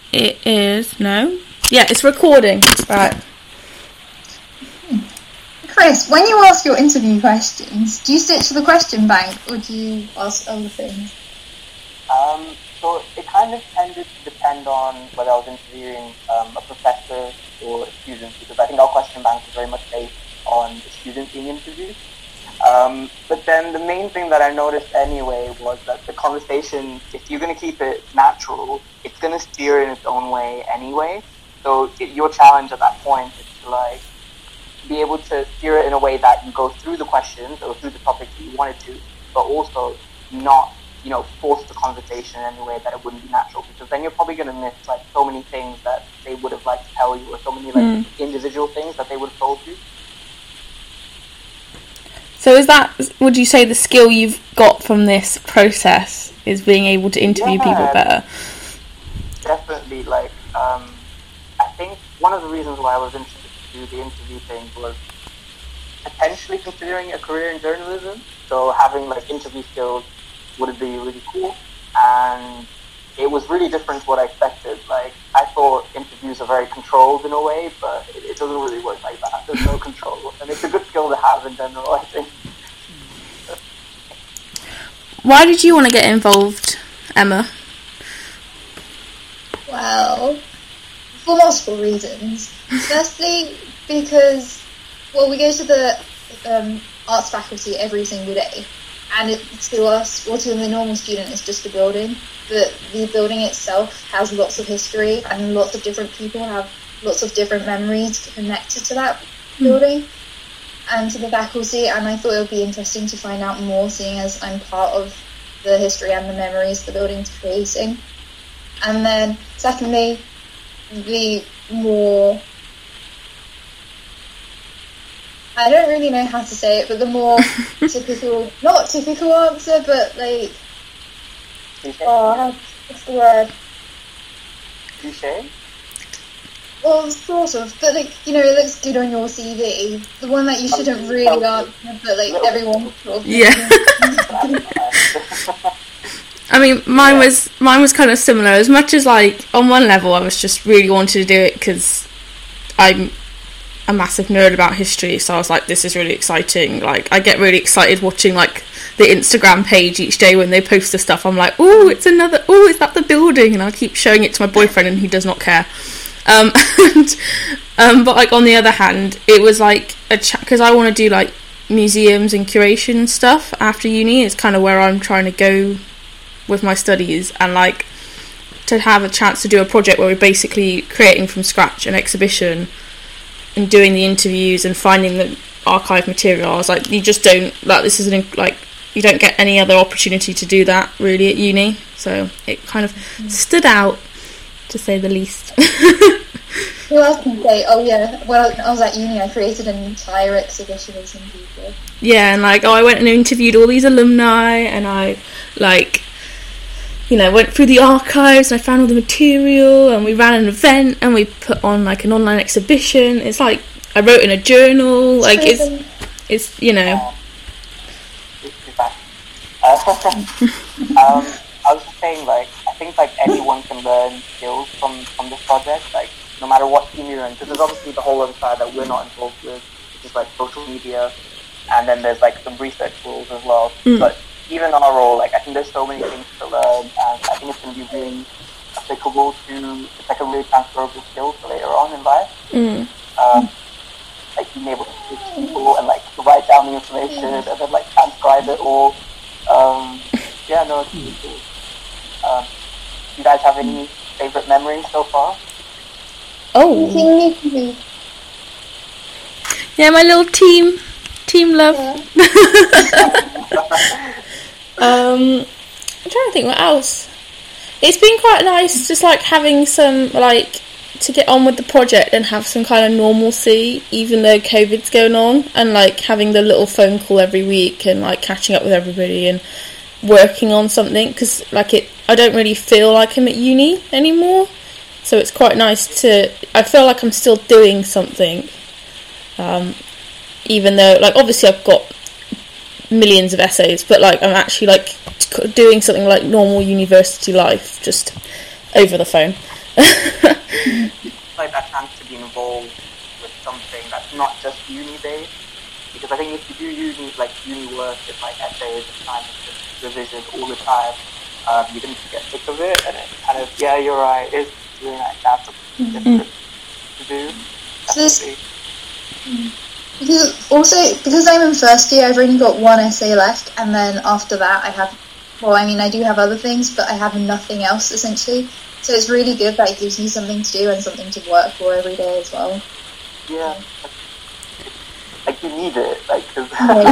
It is, no? Yeah, it's recording. Right. Chris, when you ask your interview questions, do you stick to the question bank or do you ask other things? So it kind of tended to depend on whether I was interviewing a professor or a student, because I think our question bank is very much based on the student being interviewed. But then the main thing that I noticed anyway was that the conversation, if you're going to keep it natural, it's going to steer in its own way anyway. So your challenge at that point is to like be able to steer it in a way that you go through the questions or through the topics that you wanted to, but also not, force the conversation in any way that it wouldn't be natural, because then you're probably going to miss like so many things that they would have liked to tell you, or so many like individual things that they would have told you. So would you say the skill you've got from this process is being able to interview people better? Definitely. I think one of the reasons why I was interested to do the interview thing was potentially considering a career in journalism. So having like interview skills would be really cool, and it was really different to what I expected. Like, I thought interviews are very controlled in a way, but it doesn't really work like that. There's no control, and it's a good skill to have in general, I think. Why did you want to get involved, Emma? Well, for multiple reasons. Firstly, because, we go to the arts faculty every single day, and to us, or to the normal student, it's just a building, but the building itself has lots of history, and lots of different people have lots of different memories connected to that building and to the faculty, and I thought it would be interesting to find out more, seeing as I'm part of the history and the memories the building's creating. And then, secondly, the more... I don't really know how to say it, but the more typical, not typical answer, but like, what's the word? Cliché? Well, sort of, but like, it looks good on your CV. The one that you shouldn't really answer, but like everyone sort of. Yeah. I mean, mine was kind of similar. As much as like on one level, I was just really wanted to do it because I'm a massive nerd about history, so I was like, this is really exciting. Like, I get really excited watching like the Instagram page each day when they post the stuff. I'm like, is that the building? And I'll keep showing it to my boyfriend, and he does not care. But like on the other hand, it was like because I want to do like museums and curation and stuff after uni. Is kind of where I'm trying to go with my studies, and like to have a chance to do a project where we're basically creating from scratch an exhibition and doing the interviews and finding the archive material. I was like, you just don't, like, this isn't, like, you don't get any other opportunity to do that, really, at uni. So it kind of stood out, to say the least. Who else can say, when I was at uni, I created an entire exhibition of some people. Yeah, and, like, I went and interviewed all these alumni, and I, like... went through the archives and I found all the material, and we ran an event and we put on like an online exhibition. It's like I wrote in a journal. Like it's I was just saying, like, I think like anyone can learn skills from this project, like no matter what team you're in, because there's obviously the whole other side that we're not involved with, which is like social media, and then there's like some research tools as well. But even on our role, like, I think there's so many things to learn, and I think it's going to be really applicable to, it's like a really transferable skill for later on in life. Like being able to speak to people and like to write down the information and then like transcribe it all. It's really cool. Do you guys have any favorite memories so far? Oh. Yeah, my little team love. Yeah. I'm trying to think what else. It's been quite nice just like having some like to get on with the project and have some kind of normalcy even though COVID's going on, and like having the little phone call every week and like catching up with everybody and working on something, because like I don't really feel like I'm at uni anymore, so it's quite nice I feel like I'm still doing something, even though like obviously I've got millions of essays, but like I'm actually like doing something like normal university life just over the phone. like that chance to be involved with something that's not just uni based. Because I think if you do uni work and like essays and science and revision all the time, you're going to get sick of it, and it kind of, yeah, you're right, it's really nice to have something different to do. Because I'm in first year, I've only got one essay left, and then after that I do have other things, but I have nothing else essentially. So it's really good that it gives you something to do and something to work for every day as well. Yeah. Like, you need it, like, cause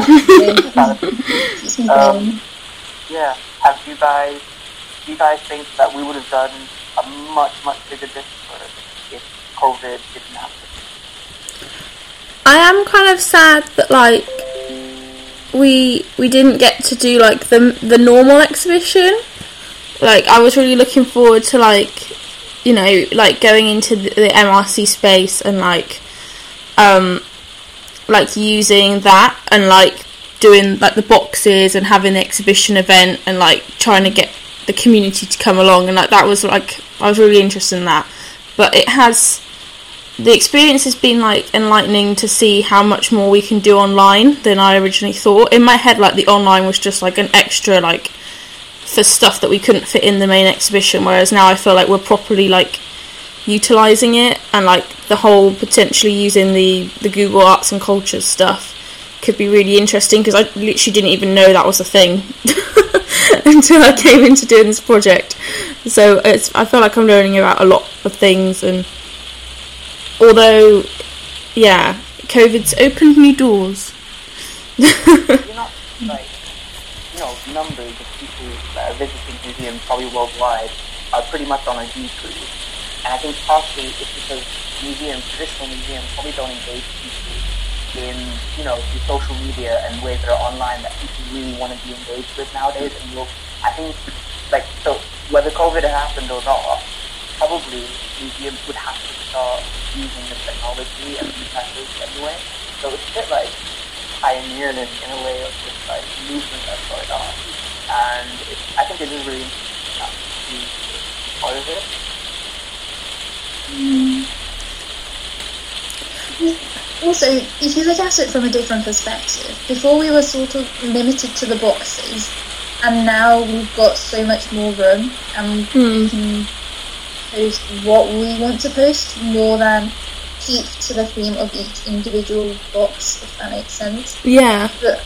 yeah. Do you guys think that we would have done a much bigger difference if COVID didn't happen? I am kind of sad that, like, we didn't get to do, like, the normal exhibition. Like, I was really looking forward to, like, you know, like, going into the MRC space and, like using that and, like, doing, like, the boxes and having the exhibition event and, like, trying to get the community to come along, and, like, that was, like, I was really interested in that. But the experience has been, like, enlightening to see how much more we can do online than I originally thought. In my head, like, the online was just, like, an extra, like, for stuff that we couldn't fit in the main exhibition, whereas now I feel like we're properly, like, utilising it, and, like, the whole potentially using the Google Arts and Cultures stuff could be really interesting, because I literally didn't even know that was a thing until I came into doing this project. So I feel like I'm learning about a lot of things, and although, yeah, COVID's opened new doors. You're not, like, numbers of people that are visiting museums probably worldwide are pretty much on a decrease. And I think partially it's because traditional museums probably don't engage people in, through social media and ways that are online that people really want to be engaged with nowadays. And I think, like, so whether COVID happened or not, probably museums would have to start using the technology and these methods anyway. So it's a bit like pioneering in a way of this, like, movement that's going on. And I think it is really interesting to be part of it. Also, if you look at it from a different perspective, before we were sort of limited to the boxes, and now we've got so much more room, and we can post what we want to post more than keep to the theme of each individual box, if that makes sense. Yeah. But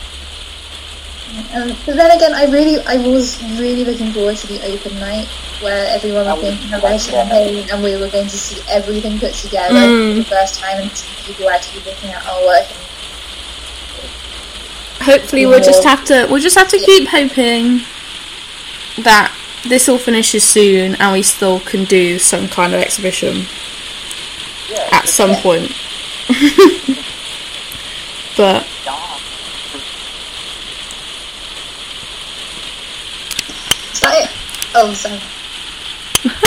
then again, I was really looking forward to the open night where everyone was going to have their champagne and we were going to see everything put together for the first time and see people actually looking at our work. Hopefully, we'll just have to keep hoping that this all finishes soon and we still can do some kind of exhibition at some point. But. Oh, sorry.